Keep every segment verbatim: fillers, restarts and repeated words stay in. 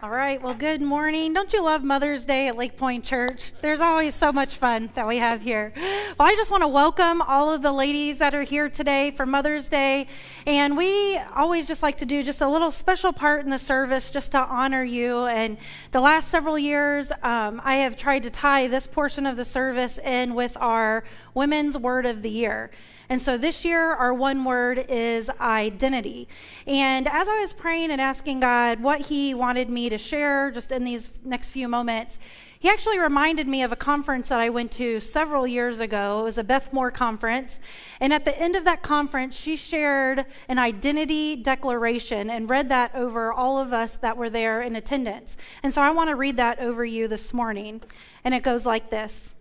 All right, well, good morning. Don't you love Mother's Day at Lake Point Church? There's always so much fun that we have here. Well, I just want to welcome all of the ladies that are here today for Mother's Day. And we always just like to do just a little special part in the service just to honor you. And the last several years, um, I have tried to tie this portion of the service in with our Women's Word of the Year. And so this year, our one word is identity. And as I was praying and asking God what he wanted me to share just in these next few moments, he actually reminded me of a conference that I went to several years ago. It was a Beth Moore conference. And at the end of that conference, she shared an identity declaration and read that over all of us that were there in attendance. And so I want to read that over you this morning. And it goes like this.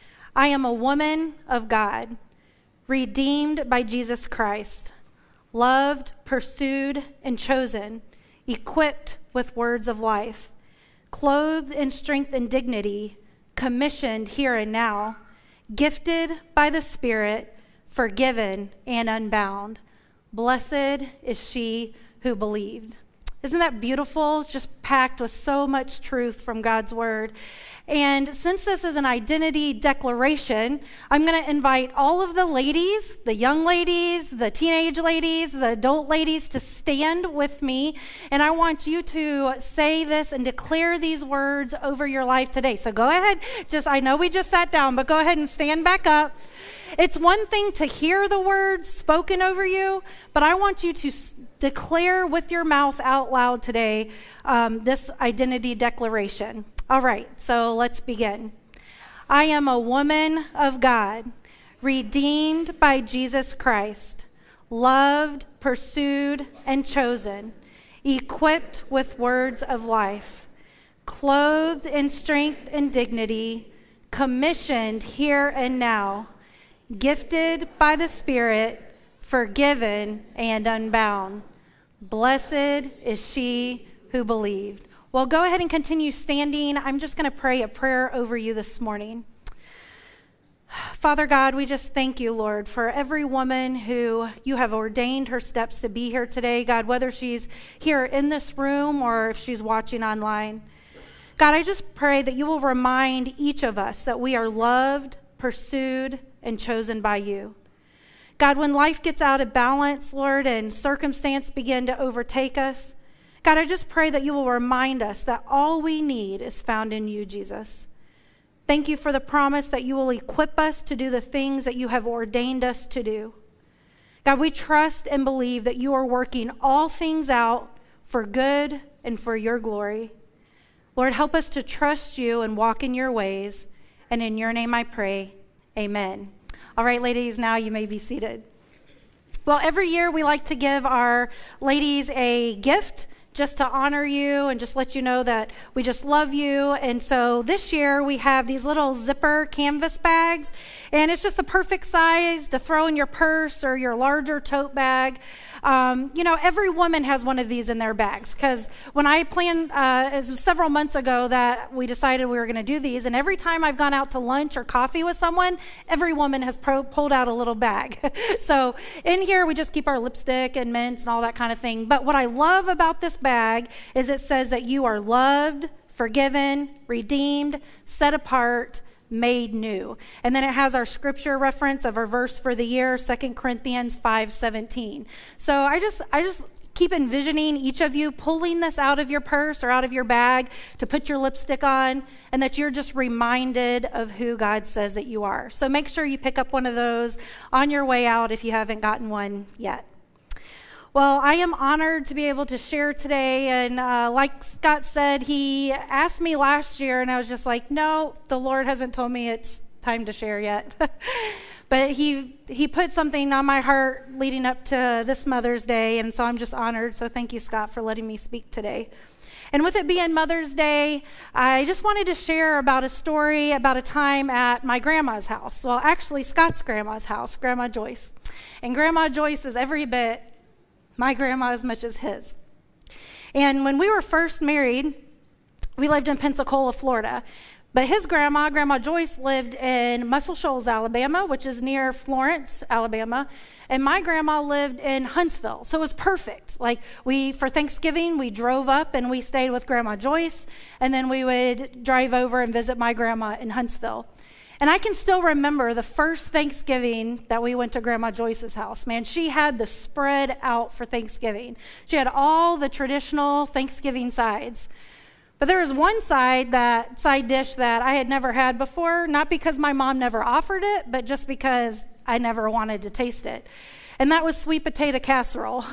I am a woman of God, redeemed by Jesus Christ, loved, pursued, and chosen, equipped with words of life, clothed in strength and dignity, commissioned here and now, gifted by the Spirit, forgiven and unbound. Blessed is she who believed. Isn't that beautiful? It's just packed with so much truth from God's word. And since this is an identity declaration, I'm going to invite all of the ladies, the young ladies, the teenage ladies, the adult ladies to stand with me. And I want you to say this and declare these words over your life today. So go ahead. Just, I know we just sat down, but go ahead and stand back up. It's one thing to hear the words spoken over you, but I want you to s- declare with your mouth out loud today um, this identity declaration. All right, so let's begin. I am a woman of God, redeemed by Jesus Christ, loved, pursued, and chosen, equipped with words of life, clothed in strength and dignity, commissioned here and now, gifted by the Spirit, forgiven and unbound. Blessed is she who believed. Well, go ahead and continue standing. I'm just going to pray a prayer over you this morning. Father God, we just thank you, Lord, for every woman who you have ordained her steps to be here today. God, whether she's here in this room or if she's watching online. God, I just pray that you will remind each of us that we are loved, pursued, and chosen by you. God, when life gets out of balance, Lord, and circumstance begin to overtake us, God, I just pray that you will remind us that all we need is found in you, Jesus. Thank you for the promise that you will equip us to do the things that you have ordained us to do. God, we trust and believe that you are working all things out for good and for your glory. Lord, help us to trust you and walk in your ways. And in your name I pray, amen. All right, ladies, now you may be seated. Well, every year we like to give our ladies a gift just to honor you and just let you know that we just love you. And so this year we have these little zipper canvas bags, and it's just the perfect size to throw in your purse or your larger tote bag. Um, you know, every woman has one of these in their bags, because when I planned, uh, it was several months ago that we decided we were going to do these, and every time I've gone out to lunch or coffee with someone, every woman has pro- pulled out a little bag. So in here we just keep our lipstick and mints and all that kind of thing. But what I love about this bag is it says that you are loved, forgiven, redeemed, set apart, made new. And then it has our scripture reference of our verse for the year, Second Corinthians five seventeen. So I just I just keep envisioning each of you pulling this out of your purse or out of your bag to put your lipstick on, and that you're just reminded of who God says that you are. So make sure you pick up one of those on your way out if you haven't gotten one yet. Well, I am honored to be able to share today, and uh, like Scott said, he asked me last year, and I was just like, no, the Lord hasn't told me it's time to share yet. But he he put something on my heart leading up to this Mother's Day, and so I'm just honored. So thank you, Scott, for letting me speak today. And with it being Mother's Day, I just wanted to share about a story about a time at my grandma's house. Well, actually, Scott's grandma's house, Grandma Joyce. And Grandma Joyce is every bit my grandma as much as his. And when we were first married, we lived in Pensacola, Florida. But his grandma, Grandma Joyce, lived in Muscle Shoals, Alabama, which is near Florence, Alabama. And my grandma lived in Huntsville. So it was perfect. Like we, for Thanksgiving, we drove up and we stayed with Grandma Joyce. And then we would drive over and visit my grandma in Huntsville. And I can still remember the first Thanksgiving that we went to Grandma Joyce's house. Man, she had the spread out for Thanksgiving. She had all the traditional Thanksgiving sides. But there was one side, that side dish that I had never had before, not because my mom never offered it, but just because I never wanted to taste it. And that was sweet potato casserole.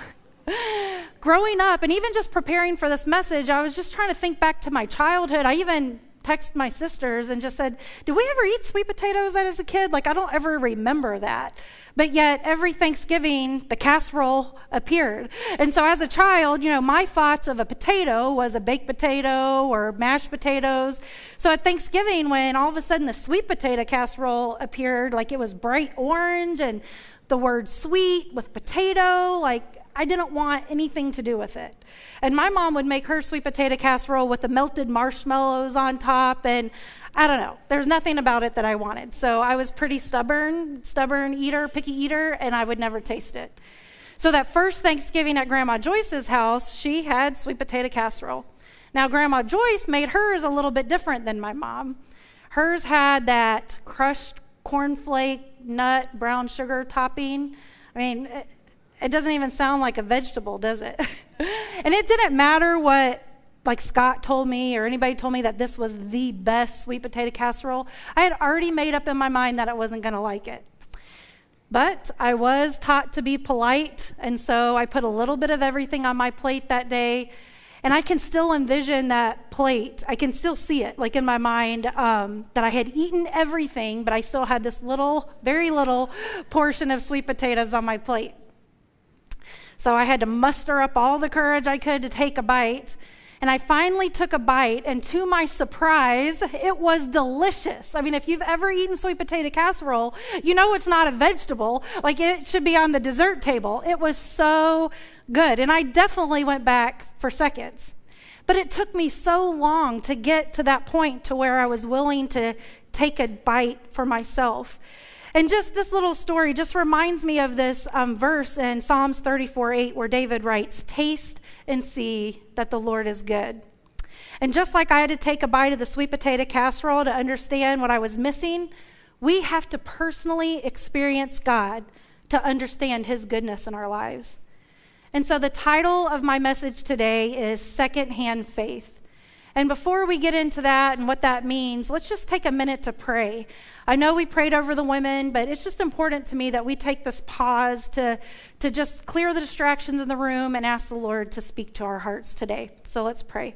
Growing up, and even just preparing for this message, I was just trying to think back to my childhood. I even texted my sisters and just said, did we ever eat sweet potatoes as a kid? Like, I don't ever remember that. But yet, every Thanksgiving, the casserole appeared. And so as a child, you know, my thoughts of a potato was a baked potato or mashed potatoes. So at Thanksgiving, when all of a sudden the sweet potato casserole appeared, like it was bright orange and the word sweet with potato, like I didn't want anything to do with it. And my mom would make her sweet potato casserole with the melted marshmallows on top, and I don't know, there's nothing about it that I wanted. So I was pretty stubborn, stubborn eater, picky eater, and I would never taste it. So that first Thanksgiving at Grandma Joyce's house, she had sweet potato casserole. Now, Grandma Joyce made hers a little bit different than my mom. Hers had that crushed cornflake, nut, brown sugar topping. I mean, it, it doesn't even sound like a vegetable, does it? And it didn't matter what, like Scott told me or anybody told me that this was the best sweet potato casserole. I had already made up in my mind that I wasn't going to like it. But I was taught to be polite, and so I put a little bit of everything on my plate that day. And I can still envision that plate. I can still see it, like in my mind, um, that I had eaten everything, but I still had this little, very little portion of sweet potatoes on my plate. So I had to muster up all the courage I could to take a bite. And I finally took a bite, and to my surprise, it was delicious. I mean, if you've ever eaten sweet potato casserole, you know it's not a vegetable. Like, it should be on the dessert table. It was so good, and I definitely went back for seconds. But it took me so long to get to that point to where I was willing to take a bite for myself. And just this little story just reminds me of this um, verse in Psalms thirty-four eight where David writes, "Taste and see that the Lord is good." And just like I had to take a bite of the sweet potato casserole to understand what I was missing, we have to personally experience God to understand his goodness in our lives. And so the title of my message today is Secondhand Faith. And before we get into that and what that means, let's just take a minute to pray. I know we prayed over the women, but it's just important to me that we take this pause to, to just clear the distractions in the room and ask the Lord to speak to our hearts today. So let's pray.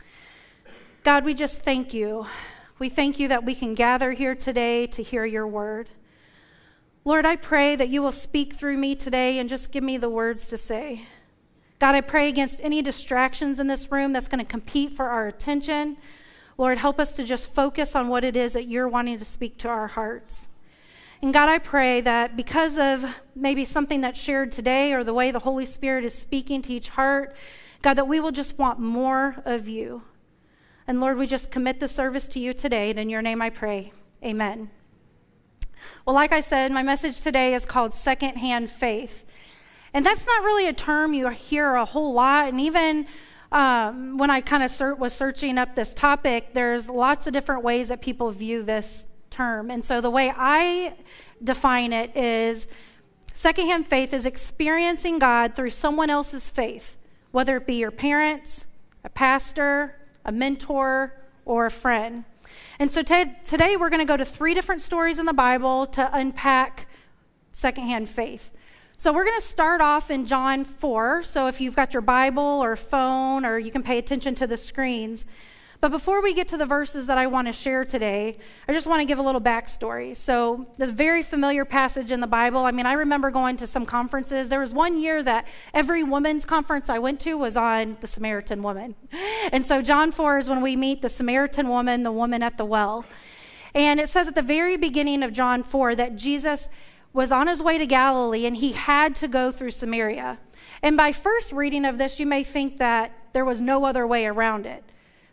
God, we just thank you. We thank you that we can gather here today to hear your word. Lord, I pray that you will speak through me today and just give me the words to say. God, I pray against any distractions in this room that's going to compete for our attention. Lord, help us to just focus on what it is that you're wanting to speak to our hearts. And God, I pray that because of maybe something that's shared today or the way the Holy Spirit is speaking to each heart, God, that we will just want more of you. And Lord, we just commit the service to you today, and in your name I pray, amen. Well, like I said, my message today is called Secondhand Faith. And that's not really a term you hear a whole lot. And even um, when I kind of ser- was searching up this topic, there's lots of different ways that people view this term. And so the way I define it is secondhand faith is experiencing God through someone else's faith, whether it be your parents, a pastor, a mentor, or a friend. And so t- today we're going to go to three different stories in the Bible to unpack secondhand faith. So we're going to start off in John four. So if you've got your Bible or phone, or you can pay attention to the screens. But before we get to the verses that I want to share today, I just want to give a little backstory. So this very familiar passage in the Bible. I mean, I remember going to some conferences. There was one year that every women's conference I went to was on the Samaritan woman. And so John four is when we meet the Samaritan woman, the woman at the well. And it says at the very beginning of John four that Jesus was on his way to Galilee, and he had to go through Samaria. And by first reading of this, you may think that there was no other way around it.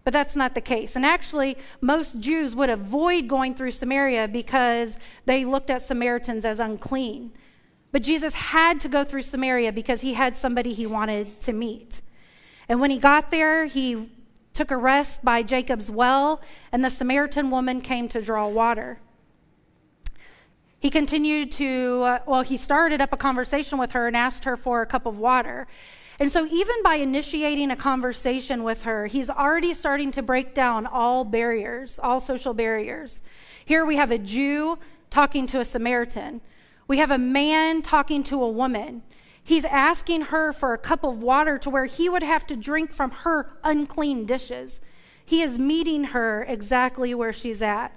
But that's not the case. And actually, most Jews would avoid going through Samaria because they looked at Samaritans as unclean. But Jesus had to go through Samaria because he had somebody he wanted to meet. And when he got there, he took a rest by Jacob's well, and the Samaritan woman came to draw water. He continued to, uh, well, he started up a conversation with her and asked her for a cup of water. And so even by initiating a conversation with her, he's already starting to break down all barriers, all social barriers. Here we have a Jew talking to a Samaritan. We have a man talking to a woman. He's asking her for a cup of water to where he would have to drink from her unclean dishes. He is meeting her exactly where she's at.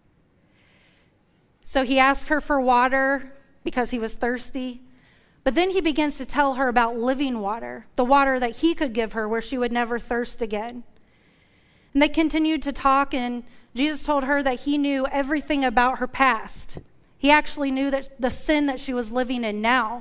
So he asked her for water because he was thirsty. But then he begins to tell her about living water, the water that he could give her where she would never thirst again. And they continued to talk, and Jesus told her that he knew everything about her past. He actually knew that the sin that she was living in now.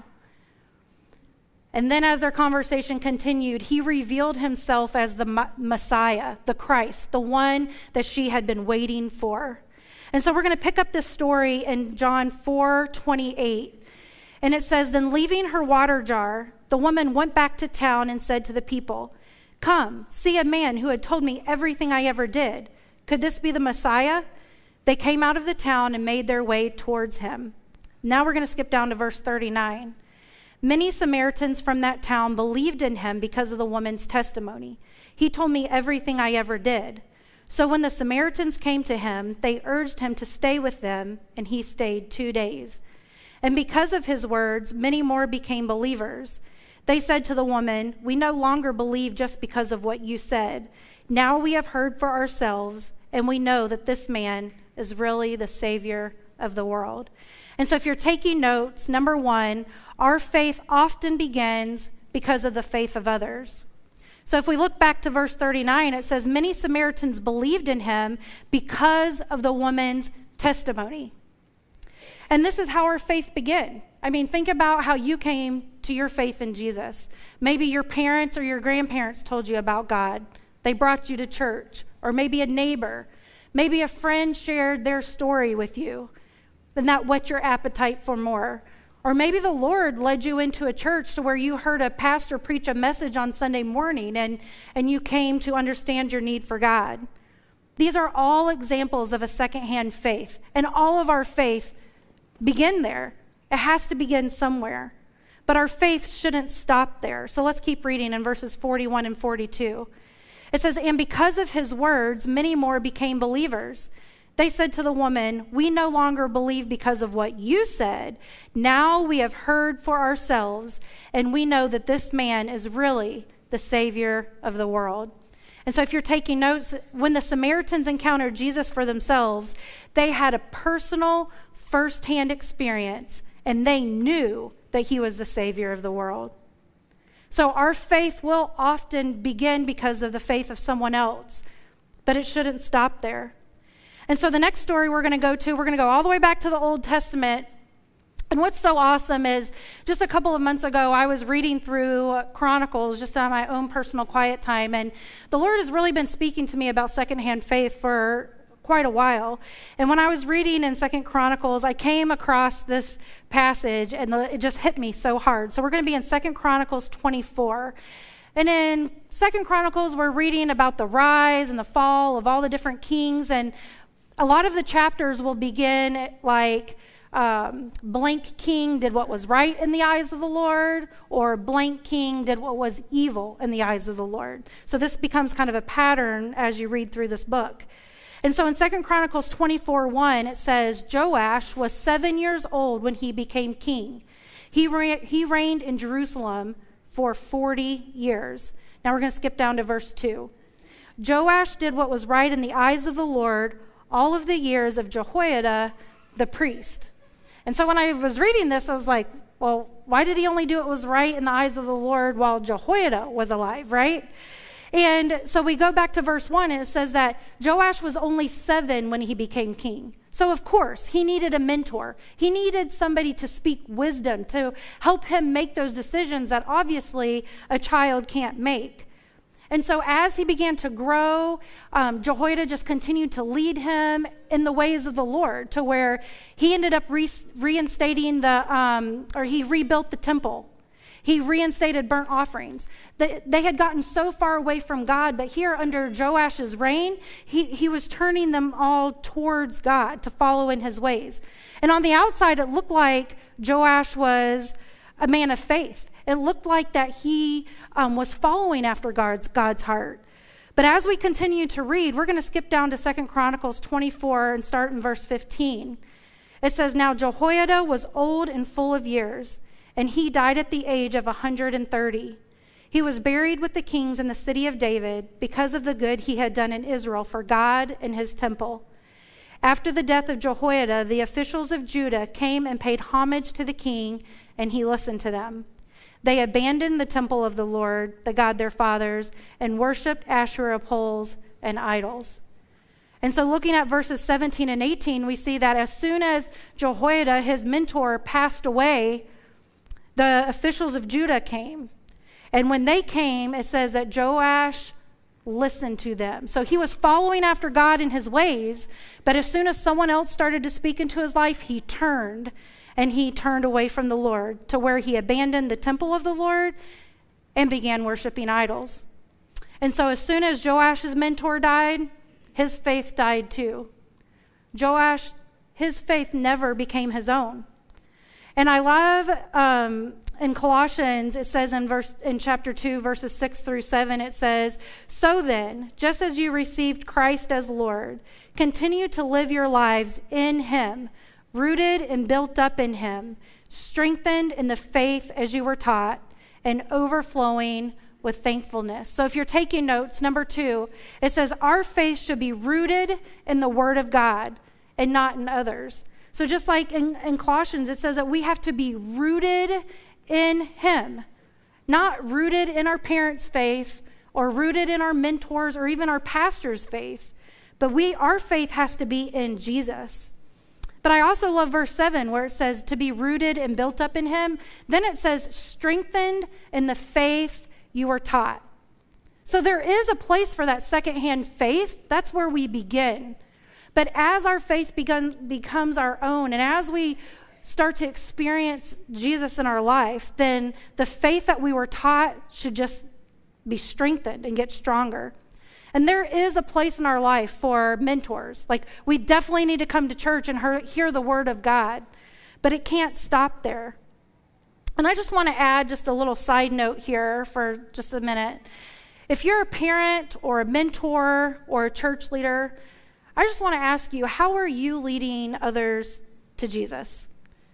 And then as their conversation continued, he revealed himself as the Messiah, the Christ, the one that she had been waiting for. And so we're going to pick up this story in John four twenty-eight. And it says, then leaving her water jar, the woman went back to town and said to the people, come, see a man who had told me everything I ever did. Could this be the Messiah? They came out of the town and made their way towards him. Now we're going to skip down to verse thirty-nine. Many Samaritans from that town believed in him because of the woman's testimony. He told me everything I ever did. So when the Samaritans came to him, they urged him to stay with them, and he stayed two days. And because of his words, many more became believers. They said to the woman, we no longer believe just because of what you said. Now we have heard for ourselves, and we know that this man is really the Savior of the world. And so if you're taking notes, number one, our faith often begins because of the faith of others. So if we look back to verse thirty-nine, it says, many Samaritans believed in him because of the woman's testimony. And this is how our faith began. I mean, think about how you came to your faith in Jesus. Maybe your parents or your grandparents told you about God. They brought you to church. Or maybe a neighbor. Maybe a friend shared their story with you. And that whet your appetite for more. Or maybe the Lord led you into a church to where you heard a pastor preach a message on Sunday morning and, and you came to understand your need for God. These are all examples of a secondhand faith. And all of our faith begin there. It has to begin somewhere. But our faith shouldn't stop there. So let's keep reading in verses forty-one and forty-two. It says, and because of his words, many more became believers. They said to the woman, we no longer believe because of what you said. Now we have heard for ourselves, and we know that this man is really the Savior of the world. And so if you're taking notes, when the Samaritans encountered Jesus for themselves, they had a personal, firsthand experience, and they knew that he was the Savior of the world. So our faith will often begin because of the faith of someone else, but it shouldn't stop there. And so the next story we're going to go to, we're going to go all the way back to the Old Testament. And what's so awesome is just a couple of months ago, I was reading through Chronicles just on my own personal quiet time. And the Lord has really been speaking to me about secondhand faith for quite a while. And when I was reading in Second Chronicles, I came across this passage and the, it just hit me so hard. So we're going to be in Second Chronicles twenty-four. And in Second Chronicles, we're reading about the rise and the fall of all the different kings. And a lot of the chapters will begin like, um, blank king did what was right in the eyes of the Lord, or blank king did what was evil in the eyes of the Lord. So this becomes kind of a pattern as you read through this book. And so in Second Chronicles twenty-four one, it says, Joash was seven years old when he became king. He, re- he reigned in Jerusalem for forty years. Now we're going to skip down to verse two. Joash did what was right in the eyes of the Lord all of the years of Jehoiada the priest. And so when I was reading this, I was like, well, why did he only do what was right in the eyes of the Lord while Jehoiada was alive, right? And so we go back to verse one, and it says that Joash was only seven when he became king. So of course, he needed a mentor. He needed somebody to speak wisdom, to help him make those decisions that obviously a child can't make. And so as he began to grow, um, Jehoiada just continued to lead him in the ways of the Lord, to where he ended up re- reinstating the, um, or he rebuilt the temple. He reinstated burnt offerings. They, they had gotten so far away from God, but here under Joash's reign, he, he was turning them all towards God to follow in his ways. And on the outside, it looked like Joash was a man of faith. It looked like that he um, was following after God's, God's heart. But as we continue to read, we're going to skip down to Second Chronicles twenty-four and start in verse fifteen. It says, "Now Jehoiada was old and full of years, and he died at the age of one hundred thirty. He was buried with the kings in the city of David because of the good he had done in Israel for God and his temple. After the death of Jehoiada, the officials of Judah came and paid homage to the king, and he listened to them. They abandoned the temple of the Lord, the God their fathers, and worshiped Asherah poles and idols." And so looking at verses seventeen and eighteen, we see that as soon as Jehoiada, his mentor, passed away, the officials of Judah came. And when they came, it says that Joash listened to them. So he was following after God in his ways, but as soon as someone else started to speak into his life, he turned. And he turned away from the Lord to where he abandoned the temple of the Lord and began worshiping idols. And so as soon as Joash's mentor died, his faith died too. Joash, his faith never became his own. And I love um, in Colossians, it says in verse in chapter two, verses six through seven, it says, "So then, just as you received Christ as Lord, continue to live your lives in him, rooted and built up in him, strengthened in the faith as you were taught, and overflowing with thankfulness." So if you're taking notes, number two, it says our faith should be rooted in the word of God and not in others. So just like in, in Colossians, it says that we have to be rooted in him, not rooted in our parents' faith or rooted in our mentors or even our pastor's faith, but we our faith has to be in Jesus. But I also love verse seven where it says to be rooted and built up in him. Then it says strengthened in the faith you were taught. So there is a place for that secondhand faith. That's where we begin. But as our faith begun, becomes our own, and as we start to experience Jesus in our life, then the faith that we were taught should just be strengthened and get stronger. And there is a place in our life for mentors. Like, we definitely need to come to church and hear the word of God, but it can't stop there. And I just want to add just a little side note here for just a minute. If you're a parent or a mentor or a church leader, I just want to ask you, how are you leading others to Jesus?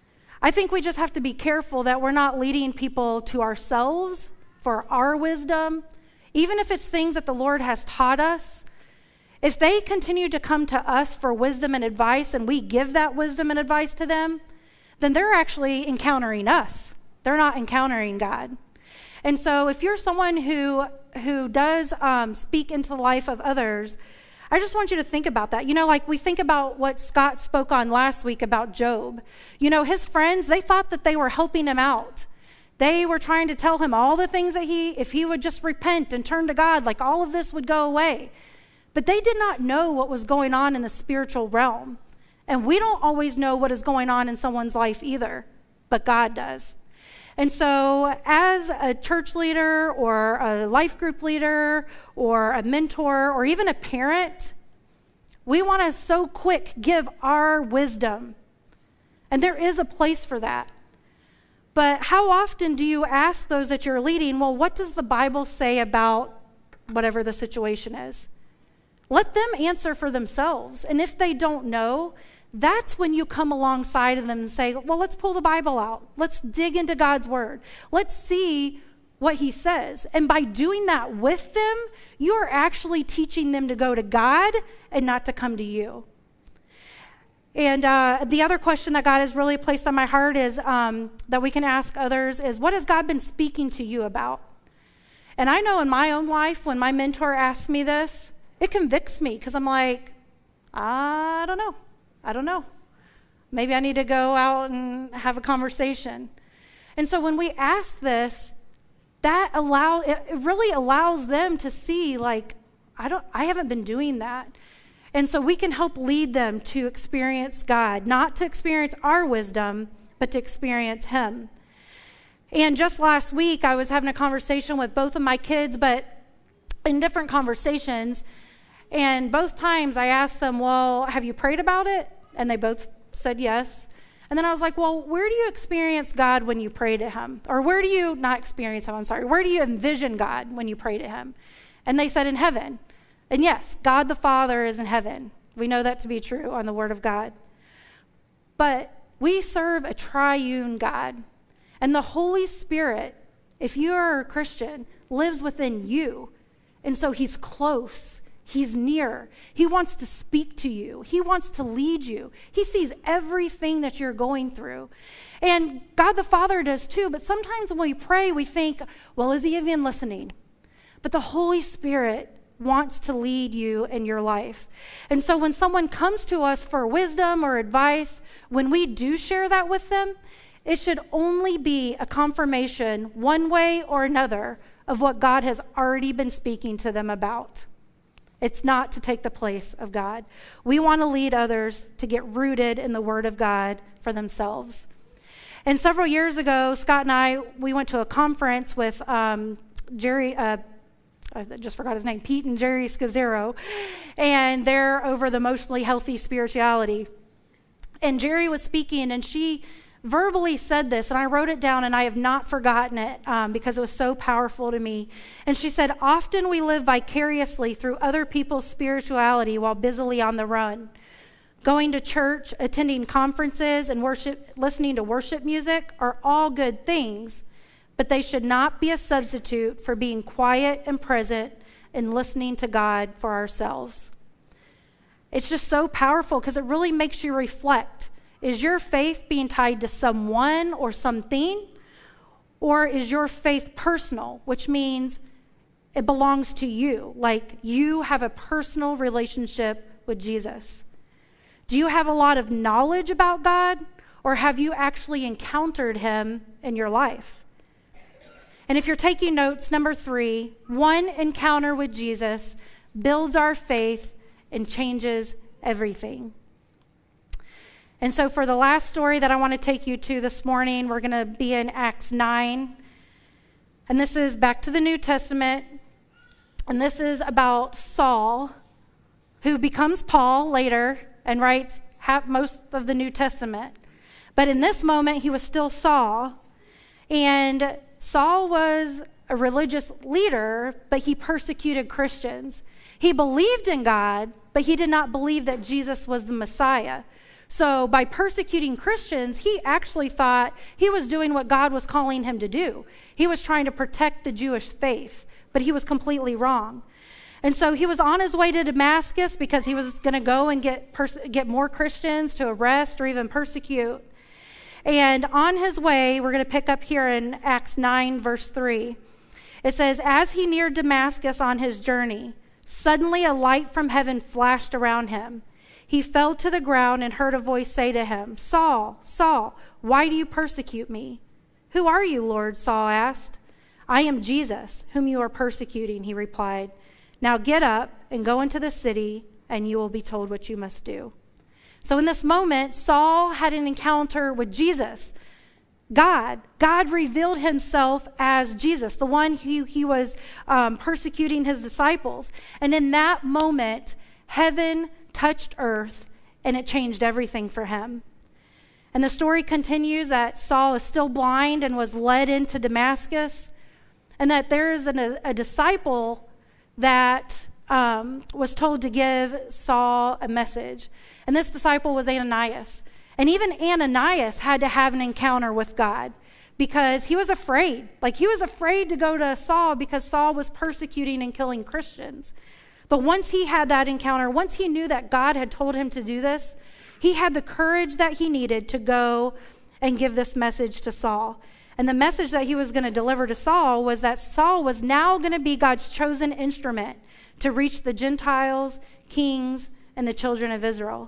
I think we just have to be careful that we're not leading people to ourselves for our wisdom. Even if it's things that the Lord has taught us, if they continue to come to us for wisdom and advice and we give that wisdom and advice to them, then they're actually encountering us. They're not encountering God. And so if you're someone who, who does um, speak into the life of others, I just want you to think about that. You know, like we think about what Scott spoke on last week about Job. You know, his friends, they thought that they were helping him out. They were trying to tell him all the things that he, if he would just repent and turn to God, like all of this would go away. But they did not know what was going on in the spiritual realm. And we don't always know what is going on in someone's life either, but God does. And so as a church leader or a life group leader or a mentor or even a parent, we want to so quick give our wisdom. And there is a place for that. But how often do you ask those that you're leading, well, what does the Bible say about whatever the situation is? Let them answer for themselves. And if they don't know, that's when you come alongside of them and say, well, let's pull the Bible out. Let's dig into God's word. Let's see what he says. And by doing that with them, you are actually teaching them to go to God and not to come to you. And uh, the other question that God has really placed on my heart is um, that we can ask others is, what has God been speaking to you about? And I know in my own life, when my mentor asks me this, it convicts me because I'm like, I don't know. I don't know. Maybe I need to go out and have a conversation. And so when we ask this, that allow, it really allows them to see, like, I don't, I haven't been doing that. And so we can help lead them to experience God, not to experience our wisdom, but to experience him. And just last week, I was having a conversation with both of my kids, but in different conversations. And both times I asked them, well, have you prayed about it? And they both said yes. And then I was like, well, where do you experience God when you pray to him? Or where do you, not experience him, I'm sorry, where do you envision God when you pray to him? And they said in heaven. And yes, God the Father is in heaven. We know that to be true on the Word of God. But we serve a triune God. And the Holy Spirit, if you are a Christian, lives within you. And so he's close. He's near. He wants to speak to you. He wants to lead you. He sees everything that you're going through. And God the Father does too. But sometimes when we pray, we think, well, is he even listening? But the Holy Spirit wants to lead you in your life. And so when someone comes to us for wisdom or advice, when we do share that with them, it should only be a confirmation one way or another of what God has already been speaking to them about. It's not to take the place of God. We want to lead others to get rooted in the Word of God for themselves. And several years ago, Scott and I, we went to a conference with um, Jerry, uh, I just forgot his name, Pete and Jerry Scazzaro, and they're over the emotionally healthy spirituality. And Jerry was speaking, and she verbally said this, and I wrote it down, and I have not forgotten it um, because it was so powerful to me. And she said, often we live vicariously through other people's spirituality while busily on the run. Going to church, attending conferences, and worship, listening to worship music are all good things, but they should not be a substitute for being quiet and present and listening to God for ourselves. It's just so powerful because it really makes you reflect. Is your faith being tied to someone or something? Or is your faith personal, which means it belongs to you, like you have a personal relationship with Jesus? Do you have a lot of knowledge about God, or have you actually encountered him in your life? And if you're taking notes, number three, one encounter with Jesus builds our faith and changes everything. And so for the last story that I want to take you to this morning, we're going to be in Acts nine. And this is back to the New Testament. And this is about Saul, who becomes Paul later and writes half, most of the New Testament. But in this moment, he was still Saul. And Saul was a religious leader, but he persecuted Christians. He believed in God, but he did not believe that Jesus was the Messiah. So by persecuting Christians, he actually thought he was doing what God was calling him to do. He was trying to protect the Jewish faith, but he was completely wrong. And so he was on his way to Damascus because he was going to go and get pers- get more Christians to arrest or even persecute. And on his way, we're going to pick up here in Acts nine, verse three. It says, as he neared Damascus on his journey, suddenly a light from heaven flashed around him. He fell to the ground and heard a voice say to him, Saul, Saul, why do you persecute me? Who are you, Lord? Saul asked. I am Jesus, whom you are persecuting, he replied. Now get up and go into the city, and you will be told what you must do. So in this moment, Saul had an encounter with Jesus. God, God revealed himself as Jesus, the one who he was um, persecuting his disciples. And in that moment, heaven touched earth, and it changed everything for him. And the story continues that Saul is still blind and was led into Damascus, and that there is an, a, a disciple that um, was told to give Saul a message. And this disciple was Ananias. And even Ananias had to have an encounter with God because he was afraid. Like he was afraid to go to Saul because Saul was persecuting and killing Christians. But once he had that encounter, once he knew that God had told him to do this, he had the courage that he needed to go and give this message to Saul. And the message that he was going to deliver to Saul was that Saul was now going to be God's chosen instrument to reach the Gentiles, kings, and the children of Israel.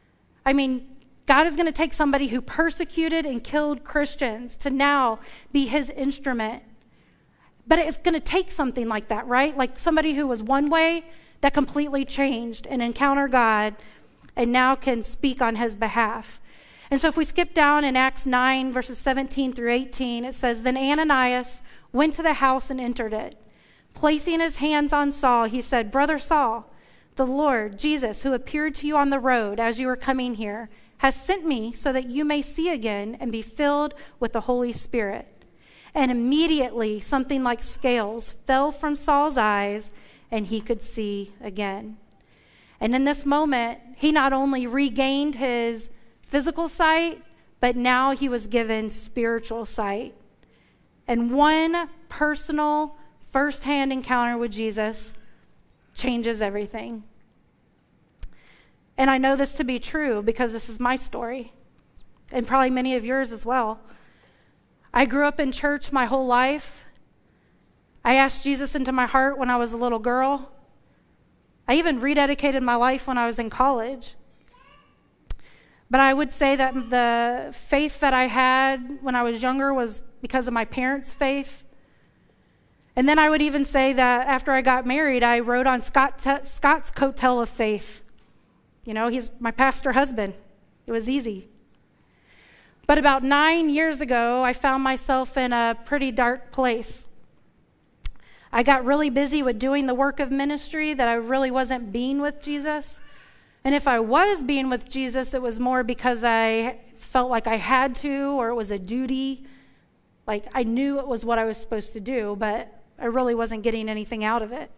I mean, God is going to take somebody who persecuted and killed Christians to now be his instrument. But it's going to take something like that, right? Like somebody who was one way that completely changed and encountered God and now can speak on his behalf. And so if we skip down in Acts nine, verses seventeen through eighteen, it says, Then Ananias went to the house and entered it. Placing his hands on Saul, he said, Brother Saul, the Lord, Jesus, who appeared to you on the road as you were coming here, has sent me so that you may see again and be filled with the Holy Spirit. And immediately something like scales fell from Saul's eyes, and he could see again. And in this moment, he not only regained his physical sight, but now he was given spiritual sight. And one personal, firsthand encounter with Jesus changes everything. And I know this to be true because this is my story, and probably many of yours as well. I grew up in church my whole life. I asked Jesus into my heart when I was a little girl. I even rededicated my life when I was in college. But I would say that the faith that I had when I was younger was because of my parents' faith. And then I would even say that after I got married, I rode on Scott te- Scott's coattail of faith. You know, he's my pastor husband. It was easy. But about nine years ago, I found myself in a pretty dark place. I got really busy with doing the work of ministry that I really wasn't being with Jesus. And if I was being with Jesus, it was more because I felt like I had to, or it was a duty. Like I knew it was what I was supposed to do, but I really wasn't getting anything out of it.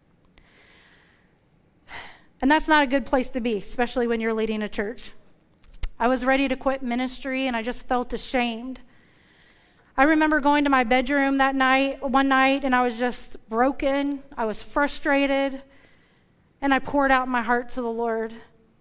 And that's not a good place to be, especially when you're leading a church. I was ready to quit ministry, and I just felt ashamed. I remember going to my bedroom that night, one night, and I was just broken. I was frustrated, and I poured out my heart to the Lord.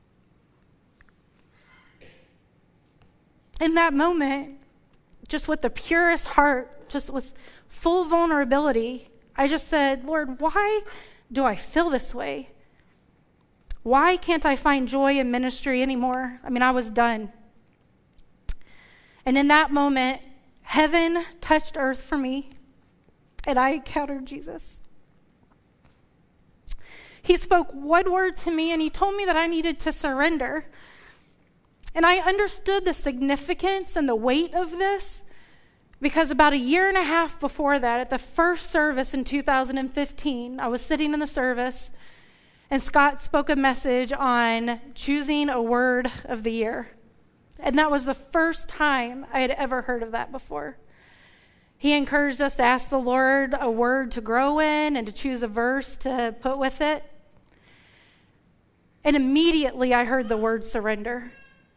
In that moment, just with the purest heart, just with full vulnerability, I just said, Lord, why do I feel this way? Why can't I find joy in ministry anymore? I mean, I was done. And in that moment, heaven touched earth for me, and I encountered Jesus. He spoke one word to me, and he told me that I needed to surrender. And I understood the significance and the weight of this because about a year and a half before that, at the first service in two thousand fifteen, I was sitting in the service, and Scott spoke a message on choosing a word of the year. And that was the first time I had ever heard of that before. He encouraged us to ask the Lord a word to grow in and to choose a verse to put with it. And immediately I heard the word surrender.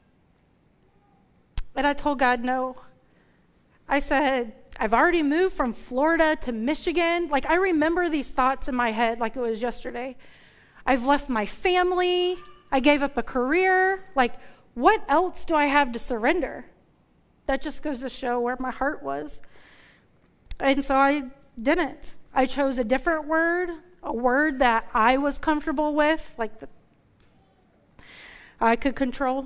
And I told God, no. I said, I've already moved from Florida to Michigan. Like, I remember these thoughts in my head like it was yesterday. I've left my family. I gave up a career. Like, what else do I have to surrender? That just goes to show where my heart was. And so I didn't. I chose a different word, a word that I was comfortable with, like the, I could control.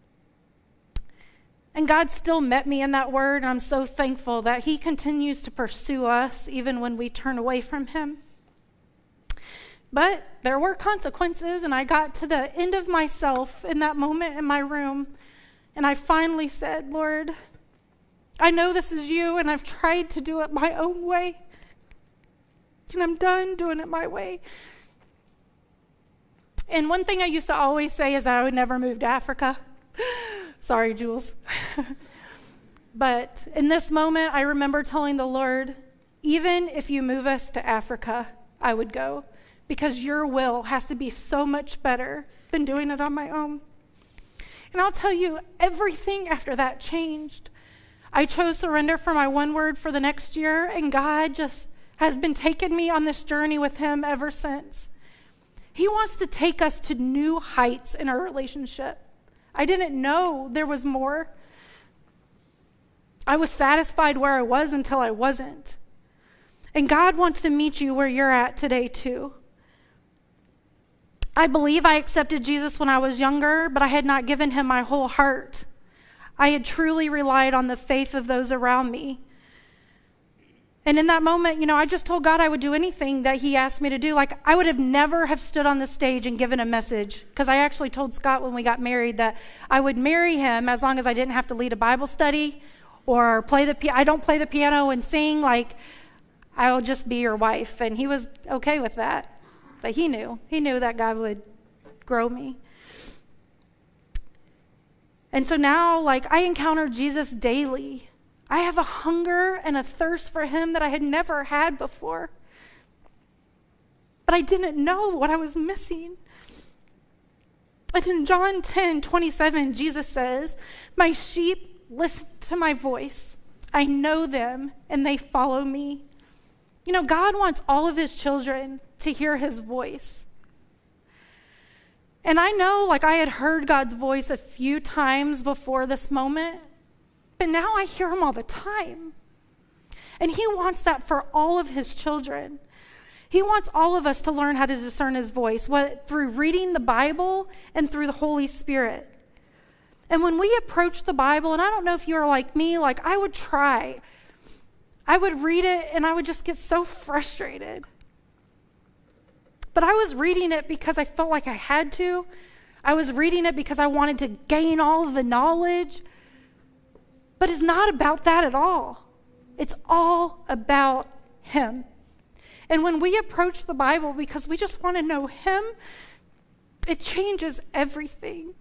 And God still met me in that word, and I'm so thankful that he continues to pursue us even when we turn away from him. But there were consequences, and I got to the end of myself in that moment in my room, and I finally said, Lord, I know this is you, and I've tried to do it my own way, and I'm done doing it my way. And one thing I used to always say is that I would never move to Africa. Sorry, Jules. But in this moment, I remember telling the Lord, even if you move us to Africa, I would go, because your will has to be so much better than doing it on my own. And I'll tell you, everything after that changed. I chose surrender for my one word for the next year, and God just has been taking me on this journey with him ever since. He wants to take us to new heights in our relationship. I didn't know there was more. I was satisfied where I was until I wasn't. And God wants to meet you where you're at today too. I believe I accepted Jesus when I was younger, but I had not given him my whole heart. I had truly relied on the faith of those around me. And in that moment, you know, I just told God I would do anything that he asked me to do. Like, I would have never have stood on the stage and given a message, because I actually told Scott when we got married that I would marry him as long as I didn't have to lead a Bible study or play the piano. I don't play the piano and sing. Like, I will just be your wife. And he was okay with that. But he knew. He knew that God would grow me. And so now, like, I encounter Jesus daily. I have a hunger and a thirst for him that I had never had before. But I didn't know what I was missing. And in John ten twenty-seven, Jesus says, "My sheep listen to my voice. I know them, and they follow me." You know, God wants all of his children to hear his voice. And I know, like, I had heard God's voice a few times before this moment, but now I hear him all the time. And he wants that for all of his children. He wants all of us to learn how to discern his voice, what, through reading the Bible and through the Holy Spirit. And when we approach the Bible, and I don't know if you're like me, like I would try. I would read it and I would just get so frustrated. But I was reading it because I felt like I had to. I was reading it because I wanted to gain all of the knowledge. But it's not about that at all. It's all about him. And when we approach the Bible because we just want to know him, it changes everything.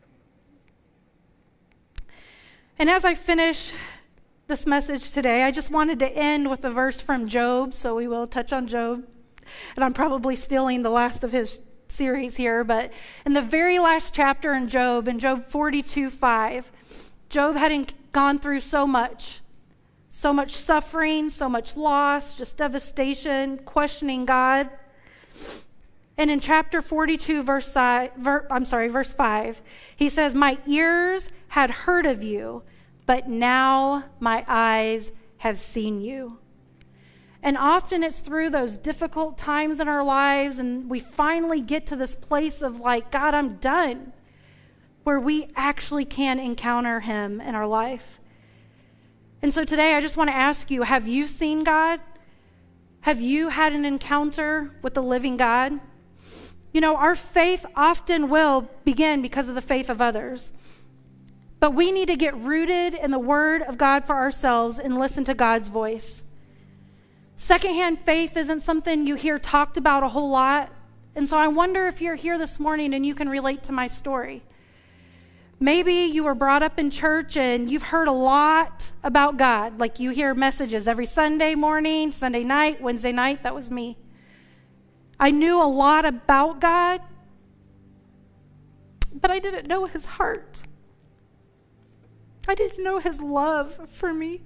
And as I finish this message today, I just wanted to end with a verse from Job, so we will touch on Job. And I'm probably stealing the last of his series here, but in the very last chapter in Job, in Job forty-two five, Job had gone through so much, so much suffering, so much loss, just devastation, questioning God. And in chapter forty-two, verse five, I'm sorry, verse five, he says, "My ears had heard of you, but now my eyes have seen you." And often it's through those difficult times in our lives, and we finally get to this place of like, God, I'm done, where we actually can encounter him in our life. And so today I just want to ask you, have you seen God? Have you had an encounter with the living God? You know, our faith often will begin because of the faith of others. But we need to get rooted in the word of God for ourselves and listen to God's voice. Secondhand faith isn't something you hear talked about a whole lot. And so I wonder if you're here this morning and you can relate to my story. Maybe you were brought up in church and you've heard a lot about God. Like you hear messages every Sunday morning, Sunday night, Wednesday night. That was me. I knew a lot about God, but I didn't know his heart. I didn't know his love for me.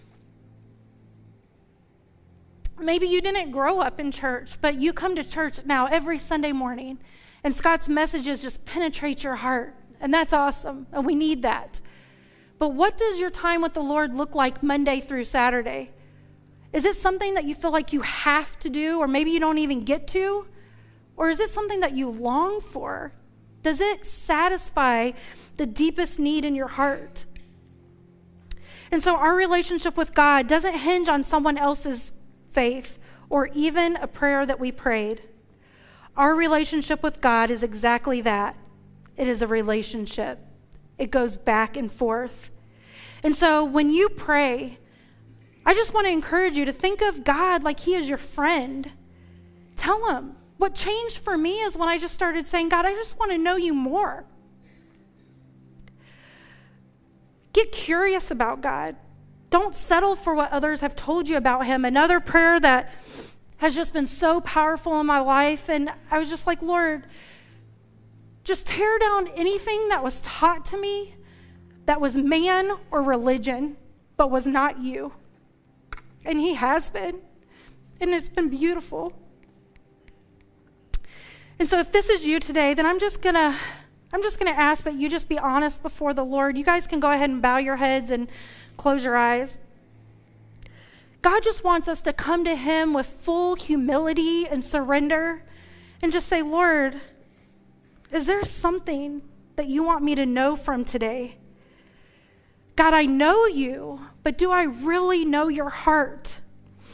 Maybe you didn't grow up in church, but you come to church now every Sunday morning, and Scott's messages just penetrate your heart, and that's awesome, and we need that. But what does your time with the Lord look like Monday through Saturday? Is it something that you feel like you have to do, or maybe you don't even get to? Or is it something that you long for? Does it satisfy the deepest need in your heart? And so our relationship with God doesn't hinge on someone else's faith or even a prayer that we prayed. Our relationship with God is exactly that. It is a relationship. It goes back and forth. And so when you pray, I just want to encourage you to think of God like he is your friend. Tell him. What changed for me is when I just started saying, God, I just want to know you more. Get curious about God. Don't settle for what others have told you about him. Another prayer that has just been so powerful in my life, and I was just like, Lord, just tear down anything that was taught to me that was man or religion, but was not you. And he has been, and it's been beautiful. And so if this is you today, then I'm just gonna I'm just gonna ask that you just be honest before the Lord. You guys can go ahead and bow your heads and close your eyes. God just wants us to come to him with full humility and surrender and just say, Lord, is there something that you want me to know from today? God, I know you, but do I really know your heart?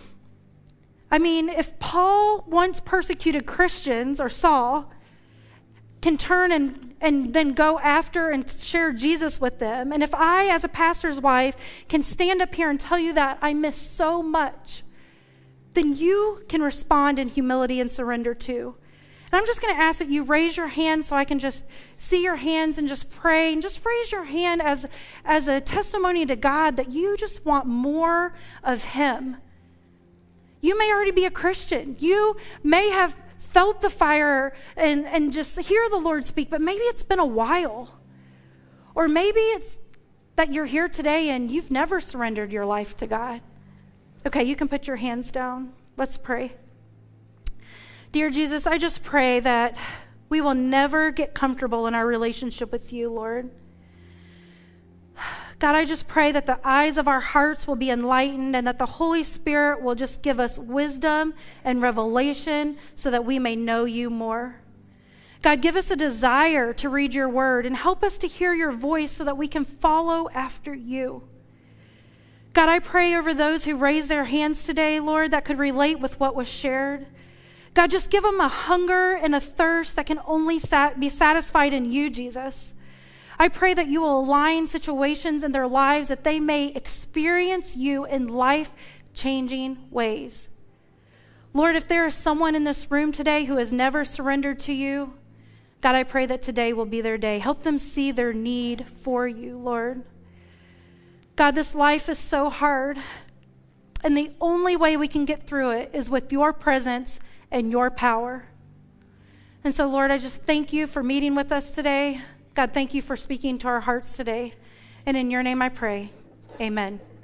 I mean, if Paul once persecuted Christians, or Saul, can turn and, and then go after and share Jesus with them, and if I, as a pastor's wife, can stand up here and tell you that I miss so much, then you can respond in humility and surrender too. And I'm just going to ask that you raise your hand so I can just see your hands and just pray. And just raise your hand as, as a testimony to God that you just want more of him. You may already be a Christian. You may have felt the fire and, and just hear the Lord speak, but maybe it's been a while. Or maybe it's that you're here today and you've never surrendered your life to God. Okay, you can put your hands down. Let's pray. Dear Jesus, I just pray that we will never get comfortable in our relationship with you, Lord. God, I just pray that the eyes of our hearts will be enlightened and that the Holy Spirit will just give us wisdom and revelation so that we may know you more. God, give us a desire to read your word and help us to hear your voice so that we can follow after you. God, I pray over those who raised their hands today, Lord, that could relate with what was shared. God, just give them a hunger and a thirst that can only sat- be satisfied in you, Jesus. I pray that you will align situations in their lives that they may experience you in life-changing ways. Lord, if there is someone in this room today who has never surrendered to you, God, I pray that today will be their day. Help them see their need for you, Lord. God, this life is so hard, and the only way we can get through it is with your presence and your power. And so, Lord, I just thank you for meeting with us today. God, thank you for speaking to our hearts today. And in your name I pray, amen.